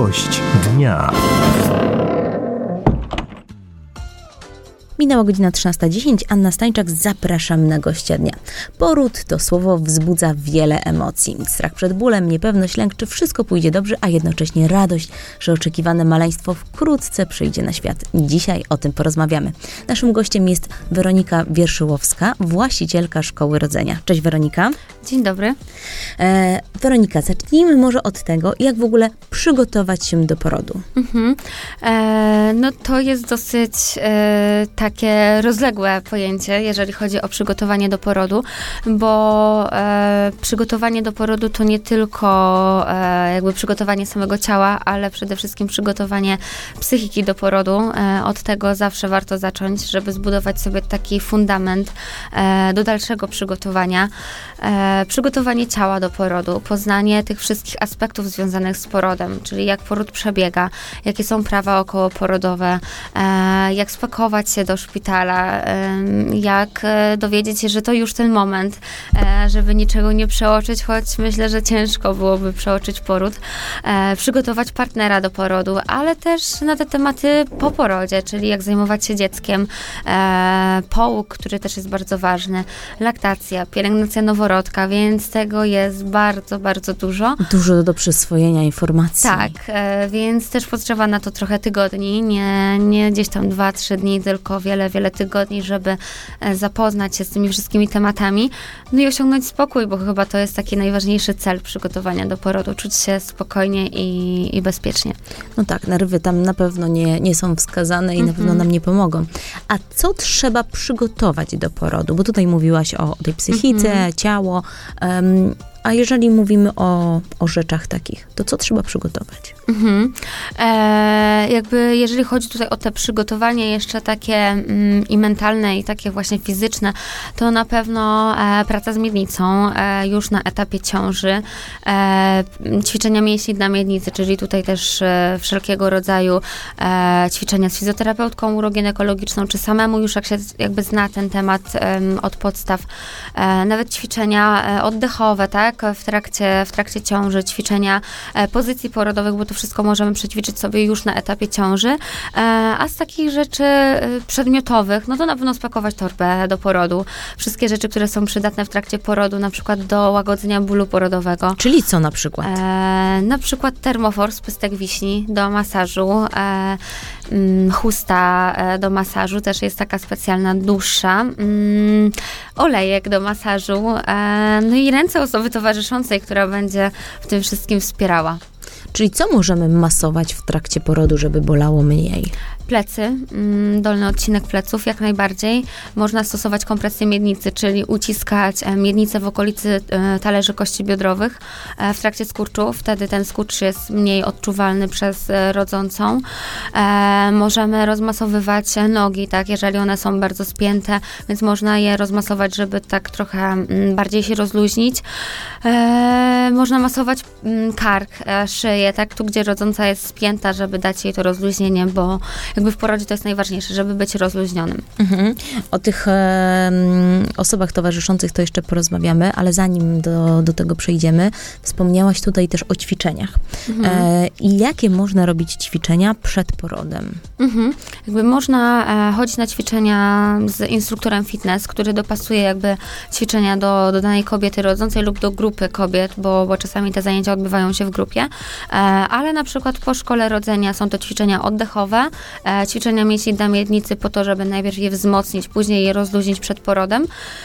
Gość dnia. Minęła godzina 13:10. Anna Stańczak, zapraszam na gościa dnia. Poród to słowo wzbudza wiele emocji. Strach przed bólem, niepewność, lęk, czy wszystko pójdzie dobrze, a jednocześnie radość, że oczekiwane maleństwo wkrótce przyjdzie na świat. Dzisiaj o tym porozmawiamy. Naszym gościem jest Weronika Wierszyłowska, właścicielka Szkoły Rodzenia. Cześć Weronika. Dzień dobry. Weronika, zacznijmy może od tego, jak w ogóle przygotować się do porodu. No to jest dosyć takie rozległe pojęcie, jeżeli chodzi o przygotowanie do porodu, bo przygotowanie do porodu to nie tylko jakby przygotowanie samego ciała, ale przede wszystkim przygotowanie psychiki do porodu. Od tego zawsze warto zacząć, żeby zbudować sobie taki fundament do dalszego przygotowania. Przygotowanie ciała do porodu, poznanie tych wszystkich aspektów związanych z porodem, czyli jak poród przebiega, jakie są prawa okołoporodowe, jak spakować się do szpitala, jak dowiedzieć się, że to już ten moment, żeby niczego nie przeoczyć, choć myślę, że ciężko byłoby przeoczyć poród, przygotować partnera do porodu, ale też na te tematy po porodzie, czyli jak zajmować się dzieckiem, połóg, który też jest bardzo ważny, laktacja, pielęgnacja noworodka, więc tego jest bardzo, bardzo dużo. Dużo do przyswojenia informacji. Tak, więc też potrzeba na to trochę tygodni, nie gdzieś tam 2-3 dni, tylko wiele, wiele tygodni, żeby zapoznać się z tymi wszystkimi tematami, no i osiągnąć spokój, bo chyba to jest taki najważniejszy cel przygotowania do porodu, czuć się spokojnie i bezpiecznie. No tak, nerwy tam na pewno nie są wskazane i na pewno nam nie pomogą. A co trzeba przygotować do porodu? Bo tutaj mówiłaś o tej psychice, ciało, a jeżeli mówimy o rzeczach takich, to co trzeba przygotować? Jakby jeżeli chodzi tutaj o te przygotowanie jeszcze takie i mentalne, i takie właśnie fizyczne, to na pewno praca z miednicą już na etapie ciąży, ćwiczenia mięśni dla miednicy, czyli tutaj też wszelkiego rodzaju ćwiczenia z fizjoterapeutką uroginekologiczną, czy samemu już jak się jakby zna ten temat od podstaw, nawet ćwiczenia oddechowe, tak, w trakcie ciąży, ćwiczenia pozycji porodowych, bo to wszystko możemy przećwiczyć sobie już na etapie ciąży, a z takich rzeczy przedmiotowych, no to na pewno spakować torbę do porodu, wszystkie rzeczy, które są przydatne w trakcie porodu, na przykład do łagodzenia bólu porodowego. Czyli co na przykład? Na przykład termofor z pystek wiśni do masażu, chusta do masażu, też jest taka specjalna dłuższa, olejek do masażu, no i ręce osoby towarzyszącej, która będzie w tym wszystkim wspierała. Czyli co możemy masować w trakcie porodu, żeby bolało mniej? Plecy, dolny odcinek pleców, jak najbardziej. Można stosować kompresję miednicy, czyli uciskać miednicę w okolicy talerzy kości biodrowych w trakcie skurczu. Wtedy ten skurcz jest mniej odczuwalny przez rodzącą. Możemy rozmasowywać nogi, tak, jeżeli one są bardzo spięte, więc można je rozmasować, żeby tak trochę bardziej się rozluźnić. Można masować kark, szyję, tak, tu gdzie rodząca jest spięta, żeby dać jej to rozluźnienie, bo jakby w porodzie to jest najważniejsze, żeby być rozluźnionym. O tych osobach towarzyszących to jeszcze porozmawiamy, ale zanim do tego przejdziemy, wspomniałaś tutaj też o ćwiczeniach. I jakie można robić ćwiczenia przed porodem? Jakby można chodzić na ćwiczenia z instruktorem fitness, który dopasuje jakby ćwiczenia do danej kobiety rodzącej lub do grupy kobiet, bo czasami te zajęcia odbywają się w grupie, ale na przykład po szkole rodzenia są to ćwiczenia oddechowe, ćwiczenia mięśni dla miednicy po to, żeby najpierw je wzmocnić, później je rozluźnić przed porodem.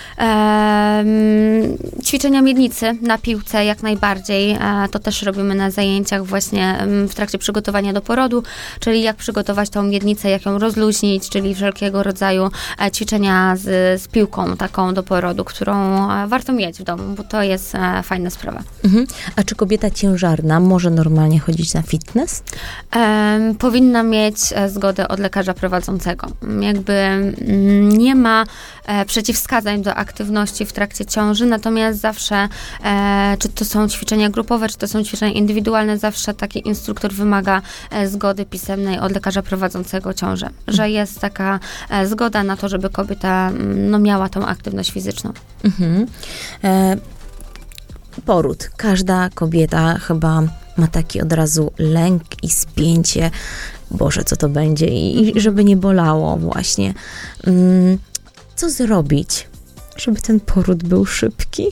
Ćwiczenia miednicy na piłce jak najbardziej, to też robimy na zajęciach właśnie w trakcie przygotowania do porodu, czyli jak przygotować tą miednicę, jak ją rozluźnić, czyli wszelkiego rodzaju ćwiczenia z piłką taką do porodu, którą warto mieć w domu, bo to jest fajna sprawa. A czy kobieta ciężarna może normalnie chodzić na fitness? Powinna mieć zgodę od lekarza prowadzącego. Jakby nie ma przeciwwskazań do aktywności w trakcie ciąży, natomiast zawsze, czy to są ćwiczenia grupowe, czy to są ćwiczenia indywidualne, zawsze taki instruktor wymaga zgody pisemnej od lekarza prowadzącego ciążę, że jest taka zgoda na to, żeby kobieta miała tą aktywność fizyczną. poród. Każda kobieta chyba ma taki od razu lęk i spięcie. Boże, co to będzie? I żeby nie bolało właśnie. Co zrobić, żeby ten poród był szybki?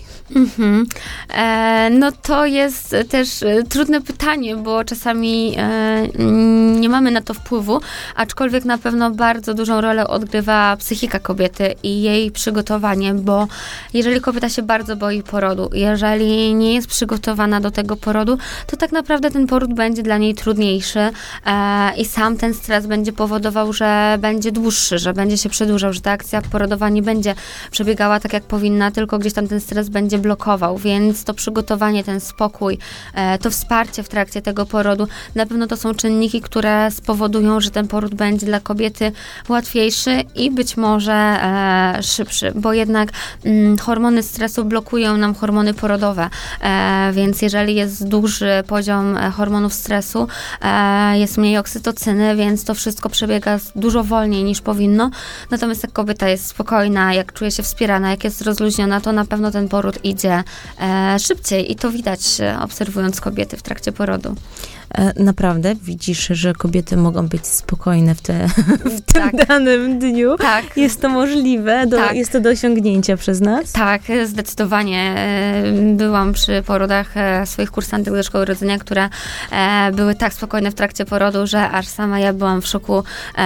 No to jest też trudne pytanie, bo czasami nie mamy na to wpływu, aczkolwiek na pewno bardzo dużą rolę odgrywa psychika kobiety i jej przygotowanie, bo jeżeli kobieta się bardzo boi porodu, jeżeli nie jest przygotowana do tego porodu, to tak naprawdę ten poród będzie dla niej trudniejszy i sam ten stres będzie powodował, że będzie dłuższy, że będzie się przedłużał, że ta akcja porodowa nie będzie przebiegała tak, jak powinna, tylko gdzieś tam ten stres będzie blokował, więc to przygotowanie, ten spokój, to wsparcie w trakcie tego porodu, na pewno to są czynniki, które spowodują, że ten poród będzie dla kobiety łatwiejszy i być może szybszy, bo jednak hormony stresu blokują nam hormony porodowe, więc jeżeli jest duży poziom hormonów stresu, jest mniej oksytocyny, więc to wszystko przebiega dużo wolniej niż powinno, natomiast jak kobieta jest spokojna, jak czuje się wspierana, jak jest rozluźniona, to na pewno ten poród idzie szybciej i to widać, obserwując kobiety w trakcie porodu. Naprawdę widzisz, że kobiety mogą być spokojne w tym danym dniu? Tak. Jest to możliwe? Jest to do osiągnięcia przez nas? Tak, zdecydowanie. Byłam przy porodach swoich kursantek ze szkoły rodzenia, które były tak spokojne w trakcie porodu, że aż sama ja byłam w szoku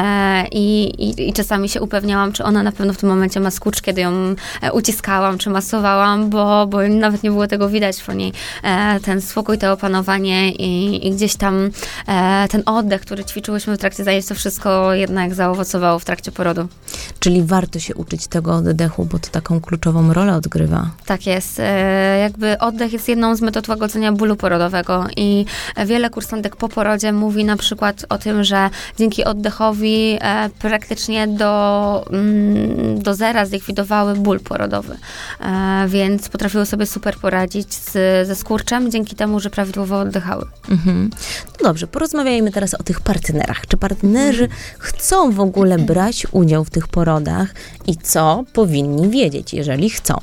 i czasami się upewniałam, czy ona na pewno w tym momencie ma skurcz, kiedy ją uciskałam, czy masowałam, bo nawet nie było tego widać po niej. Ten spokój, to opanowanie i gdzieś tam ten oddech, który ćwiczyłyśmy w trakcie zajęć, to wszystko jednak zaowocowało w trakcie porodu. Czyli warto się uczyć tego oddechu, bo to taką kluczową rolę odgrywa. Tak jest. Jakby oddech jest jedną z metod łagodzenia bólu porodowego i wiele kursantek po porodzie mówi na przykład o tym, że dzięki oddechowi praktycznie do zera zlikwidowały ból porodowy. Więc potrafiły sobie super poradzić ze skurczem dzięki temu, że prawidłowo oddychały. No dobrze, porozmawiajmy teraz o tych partnerach. Czy partnerzy chcą w ogóle brać udział w tych porodach i co powinni wiedzieć, jeżeli chcą?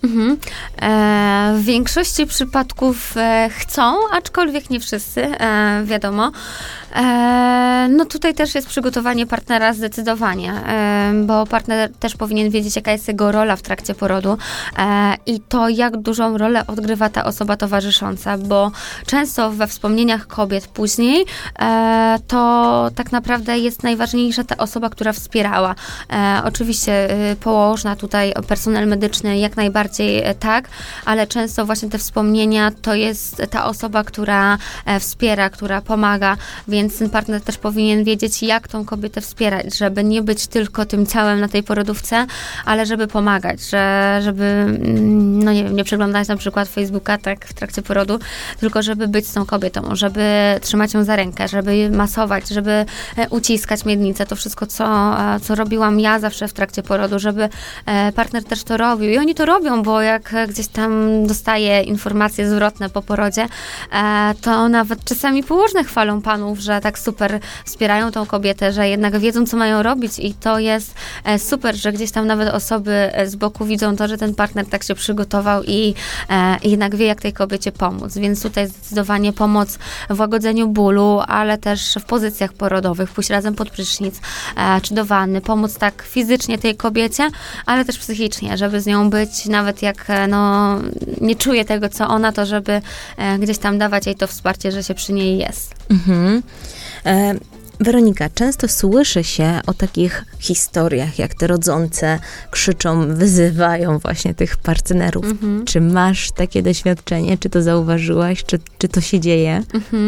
W większości przypadków chcą, aczkolwiek nie wszyscy, wiadomo. No tutaj też jest przygotowanie partnera zdecydowanie, bo partner też powinien wiedzieć, jaka jest jego rola w trakcie porodu i to, jak dużą rolę odgrywa ta osoba towarzysząca, bo często we wspomnieniach kobiet później to tak naprawdę jest najważniejsza ta osoba, która wspierała. Oczywiście położna tutaj, personel medyczny jak najbardziej tak, ale często właśnie te wspomnienia to jest ta osoba, która wspiera, która pomaga, więc ten partner też powinien wiedzieć, jak tą kobietę wspierać, żeby nie być tylko tym ciałem na tej porodówce, ale żeby pomagać, żeby, no nie wiem, nie przeglądać na przykład Facebooka tak w trakcie porodu, tylko żeby być z tą kobietą, żeby trzymać ją za rękę, żeby masować, żeby uciskać miednicę, to wszystko, co robiłam ja zawsze w trakcie porodu, żeby partner też to robił. I oni to robią, bo jak gdzieś tam dostaję informacje zwrotne po porodzie, to nawet czasami położne chwalą panów, że tak super wspierają tą kobietę, że jednak wiedzą, co mają robić i to jest super, że gdzieś tam nawet osoby z boku widzą to, że ten partner tak się przygotował i jednak wie, jak tej kobiecie pomóc. Więc tutaj zdecydowanie pomoc w łagodzeniu bólu, ale też w pozycjach porodowych, pójść razem pod prysznic czy do wanny, pomóc tak fizycznie tej kobiecie, ale też psychicznie, żeby z nią być, nawet jak nie czuje tego, co ona, to żeby gdzieś tam dawać jej to wsparcie, że się przy niej jest. Weronika, często słyszy się o takich historiach, jak te rodzące krzyczą, wyzywają właśnie tych partnerów. Czy masz takie doświadczenie? Czy to zauważyłaś? Czy to się dzieje?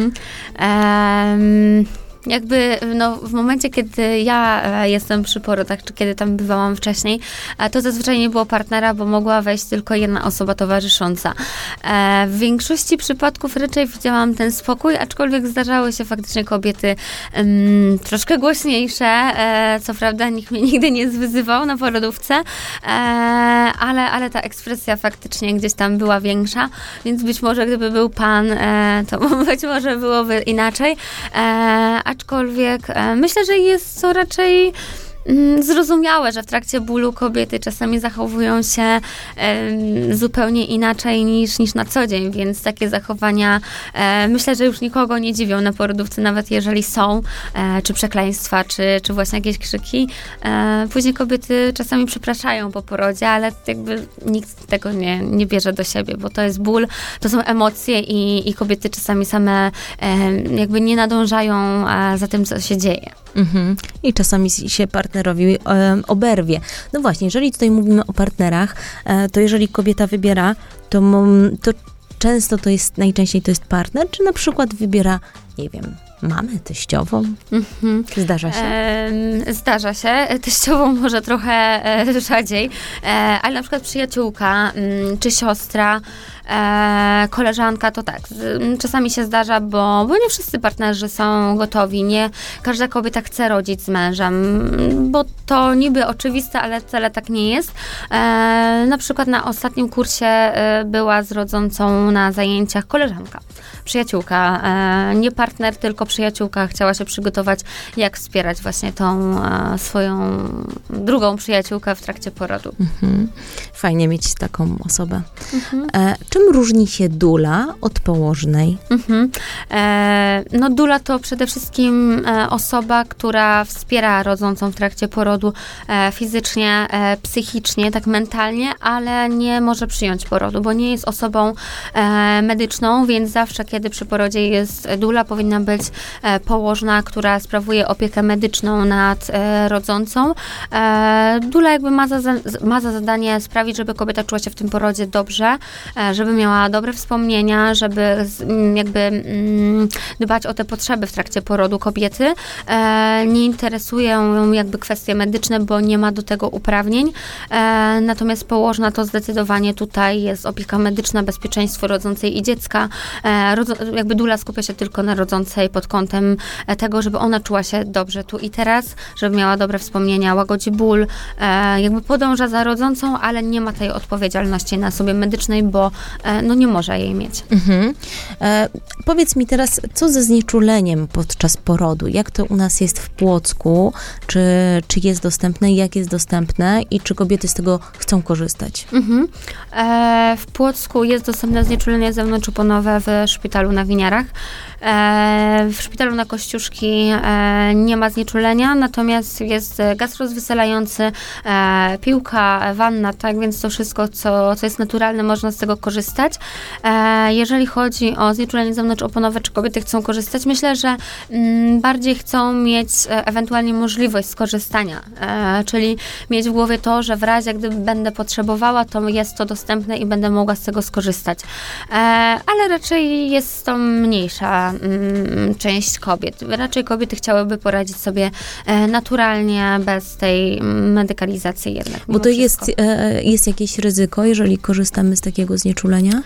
Jakby w momencie, kiedy ja jestem przy porodach, czy kiedy tam bywałam wcześniej, to zazwyczaj nie było partnera, bo mogła wejść tylko jedna osoba towarzysząca. W większości przypadków raczej widziałam ten spokój, aczkolwiek zdarzały się faktycznie kobiety troszkę głośniejsze. Co prawda nikt mnie nigdy nie wyzywał na porodówce, ale ta ekspresja faktycznie gdzieś tam była większa, więc być może gdyby był pan, to być może byłoby inaczej. Aczkolwiek myślę, że jest to raczej zrozumiałe, że w trakcie bólu kobiety czasami zachowują się zupełnie inaczej niż na co dzień, więc takie zachowania myślę, że już nikogo nie dziwią na porodówce, nawet jeżeli są, czy przekleństwa, czy właśnie jakieś krzyki. Później kobiety czasami przepraszają po porodzie, ale jakby nikt tego nie bierze do siebie, bo to jest ból, to są emocje i kobiety czasami same jakby nie nadążają za tym, co się dzieje. I czasami się partnerowi oberwie. No właśnie, jeżeli tutaj mówimy o partnerach, to jeżeli kobieta wybiera, to często najczęściej to jest partner, czy na przykład wybiera, nie wiem, mamę, teściową? Zdarza się? Zdarza się. Teściową może trochę rzadziej, ale na przykład przyjaciółka, czy siostra, koleżanka, to tak. Czasami się zdarza, bo nie wszyscy partnerzy są gotowi. Nie każda kobieta chce rodzić z mężem, bo to niby oczywiste, ale wcale tak nie jest. Na przykład na ostatnim kursie była z rodzącą na zajęciach koleżanka, przyjaciółka, nie partner, tylko przyjaciółka chciała się przygotować, jak wspierać właśnie tą swoją drugą przyjaciółkę w trakcie porodu. Fajnie mieć taką osobę. Czym różni się dula od położnej? No dula to przede wszystkim osoba, która wspiera rodzącą w trakcie porodu fizycznie, psychicznie, tak mentalnie, ale nie może przyjąć porodu, bo nie jest osobą medyczną, więc zawsze, kiedy przy porodzie jest dula, powinna być położna, która sprawuje opiekę medyczną nad rodzącą. Dula jakby ma za zadanie sprawić, żeby kobieta czuła się w tym porodzie dobrze, żeby miała dobre wspomnienia, żeby jakby dbać o te potrzeby w trakcie porodu kobiety. Nie interesują ją jakby kwestie medyczne, bo nie ma do tego uprawnień. Natomiast położna to zdecydowanie tutaj jest opieka medyczna, bezpieczeństwo rodzącej i dziecka. Jakby dula skupia się tylko na rodzącej pod kątem tego, żeby ona czuła się dobrze tu i teraz, żeby miała dobre wspomnienia, łagodzi ból, jakby podąża za rodzącą, ale nie ma tej odpowiedzialności na sobie medycznej, bo no nie może jej mieć. Powiedz mi teraz, co ze znieczuleniem podczas porodu? Jak to u nas jest w Płocku? Czy jest dostępne? Jak jest dostępne? I czy kobiety z tego chcą korzystać? W Płocku jest dostępne znieczulenie zewnątrzoponowe w szpitalu na Winiarach. W szpitalu na Kościuszki nie ma znieczulenia, natomiast jest gaz rozweselający, piłka, wanna, tak, więc to wszystko, co jest naturalne, można z tego korzystać. Jeżeli chodzi o znieczulenie zewnątrzoponowe, czy kobiety chcą korzystać, myślę, że bardziej chcą mieć ewentualnie możliwość skorzystania, czyli mieć w głowie to, że w razie, gdy będę potrzebowała, to jest to dostępne i będę mogła z tego skorzystać. Ale raczej jest to mniejsza część kobiet. Raczej kobiety chciałyby poradzić sobie naturalnie, bez tej medykalizacji jednak. Bo to jest jakieś ryzyko, jeżeli korzystamy z takiego znieczulenia?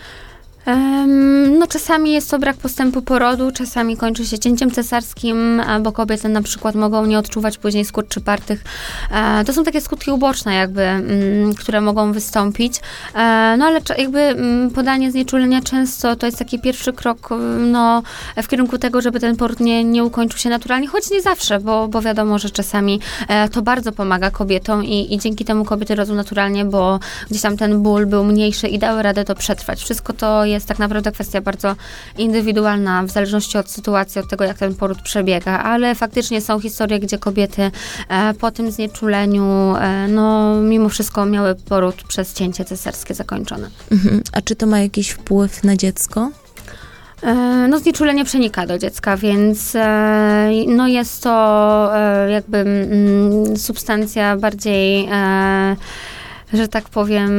No czasami jest to brak postępu porodu, czasami kończy się cięciem cesarskim, bo kobiety na przykład mogą nie odczuwać później skurczy partych. To są takie skutki uboczne jakby, które mogą wystąpić. No ale jakby podanie znieczulenia często to jest taki pierwszy krok no, w kierunku tego, żeby ten poród nie ukończył się naturalnie, choć nie zawsze, bo wiadomo, że czasami to bardzo pomaga kobietom i dzięki temu kobiety rodzą naturalnie, bo gdzieś tam ten ból był mniejszy i dały radę to przetrwać. Wszystko to jest tak naprawdę kwestia bardzo indywidualna, w zależności od sytuacji, od tego, jak ten poród przebiega, ale faktycznie są historie, gdzie kobiety po tym znieczuleniu, no mimo wszystko miały poród przez cięcie cesarskie zakończone. A czy to ma jakiś wpływ na dziecko? No znieczulenie przenika do dziecka, więc no jest to jakby substancja bardziej, że tak powiem,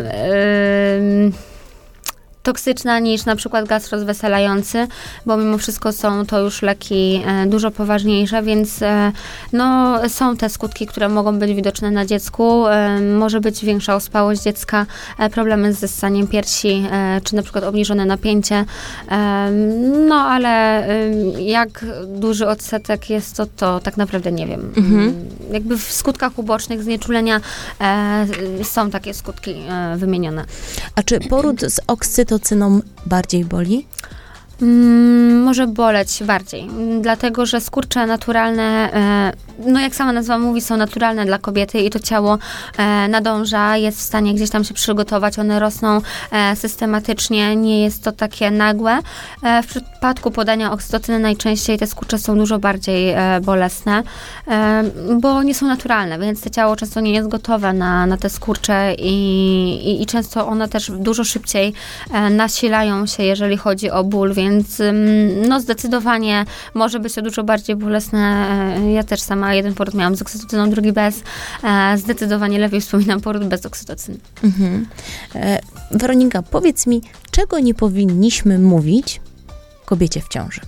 toksyczna niż na przykład gaz rozweselający, bo mimo wszystko są to już leki dużo poważniejsze, więc no, są te skutki, które mogą być widoczne na dziecku. Może być większa ospałość dziecka, problemy z zessaniem piersi, czy na przykład obniżone napięcie. No, ale jak duży odsetek jest to tak naprawdę nie wiem. Jakby w skutkach ubocznych znieczulenia są takie skutki wymienione. A czy poród z oksytocyną bardziej boli? Może boleć bardziej, dlatego że skurcze naturalne, jak sama nazwa mówi, są naturalne dla kobiety i to ciało nadąża, jest w stanie gdzieś tam się przygotować, one rosną systematycznie, nie jest to takie nagłe. W przypadku podania oksytocyny najczęściej te skurcze są dużo bardziej bolesne, bo nie są naturalne, więc to ciało często nie jest gotowe na te skurcze i często one też dużo szybciej nasilają się, jeżeli chodzi o ból, więc zdecydowanie może być to dużo bardziej bolesne. Ja też sama jeden poród miałam z oksytocyną, drugi bez. Zdecydowanie lepiej wspominam poród bez oksytocyny. Weronika, powiedz mi, czego nie powinniśmy mówić kobiecie w ciąży?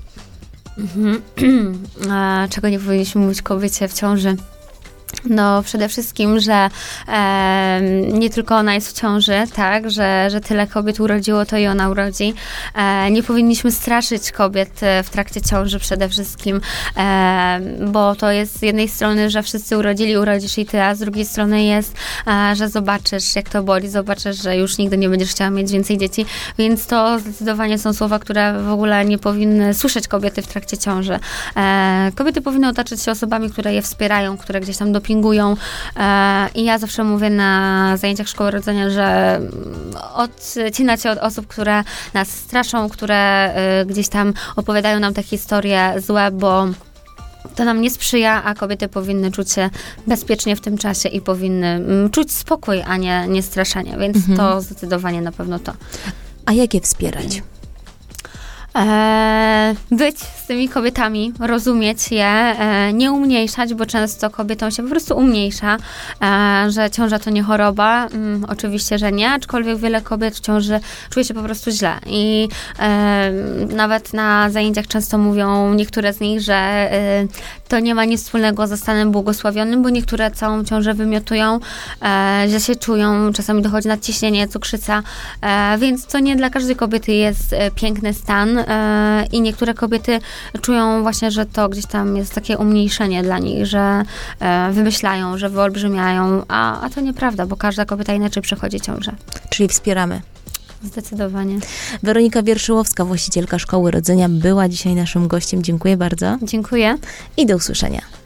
Czego nie powinniśmy mówić kobiecie w ciąży? Przede wszystkim, że nie tylko ona jest w ciąży, tak, że tyle kobiet urodziło, to i ona urodzi. Nie powinniśmy straszyć kobiet w trakcie ciąży przede wszystkim, bo to jest z jednej strony, że wszyscy urodzisz i ty, a z drugiej strony jest, że zobaczysz, jak to boli, zobaczysz, że już nigdy nie będziesz chciała mieć więcej dzieci, więc to zdecydowanie są słowa, które w ogóle nie powinny słyszeć kobiety w trakcie ciąży. Kobiety powinny otaczać się osobami, które je wspierają, które gdzieś tam dopingują. I ja zawsze mówię na zajęciach szkoły rodzenia, że odcinać się od osób, które nas straszą, które gdzieś tam opowiadają nam te historie złe, bo to nam nie sprzyja, a kobiety powinny czuć się bezpiecznie w tym czasie i powinny czuć spokój, a nie straszenie. Więc to zdecydowanie na pewno to. A jak je wspierać? Być z tymi kobietami, rozumieć je, nie umniejszać, bo często kobietom się po prostu umniejsza, że ciąża to nie choroba. Oczywiście, że nie, aczkolwiek wiele kobiet w ciąży czuje się po prostu źle i nawet na zajęciach często mówią niektóre z nich, że to nie ma nic wspólnego ze stanem błogosławionym, bo niektóre całą ciążę wymiotują, że się czują, czasami dochodzi nadciśnienie, cukrzyca, więc to nie dla każdej kobiety jest piękny stan i niektóre kobiety czują właśnie, że to gdzieś tam jest takie umniejszenie dla nich, że wymyślają, że wyolbrzymiają, a to nieprawda, bo każda kobieta inaczej przechodzi ciążę. Czyli wspieramy. Zdecydowanie. Weronika Wierszyłowska, właścicielka Szkoły Rodzenia, była dzisiaj naszym gościem. Dziękuję bardzo. Dziękuję. I do usłyszenia.